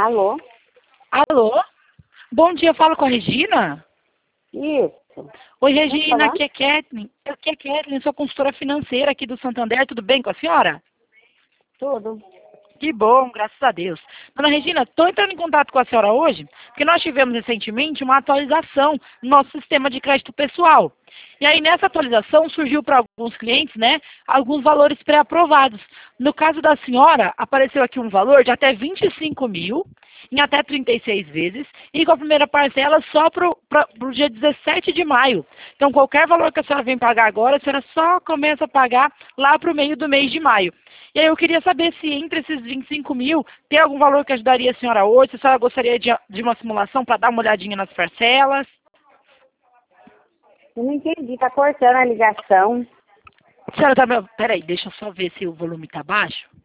Alô? Alô? Bom dia, eu falo com a Regina? Isso. Oi, Pode Regina, falar? aqui é Kathleen. Aqui é Kathleen, sou consultora financeira aqui do Santander. Tudo bem com a senhora? Tudo. Que bom, graças a Deus. Dona Regina, estou entrando em contato com a senhora hoje, porque nós tivemos recentemente uma atualização no nosso sistema de crédito pessoal. E aí, nessa atualização, surgiu para alguns clientes, né, alguns valores pré-aprovados. No caso da senhora, apareceu aqui um valor de até 25 mil, em até 36 vezes, e com a primeira parcela só para o dia 17 de maio. Então, qualquer valor que a senhora vem pagar agora, a senhora só começa a pagar lá para o meio do mês de maio. E aí eu queria saber se entre esses 25 mil tem algum valor que ajudaria a senhora hoje, se a senhora gostaria de uma simulação para dar uma olhadinha nas parcelas. Eu não entendi, tá cortando a ligação. A senhora tá... Peraí, deixa eu só ver se o volume tá baixo.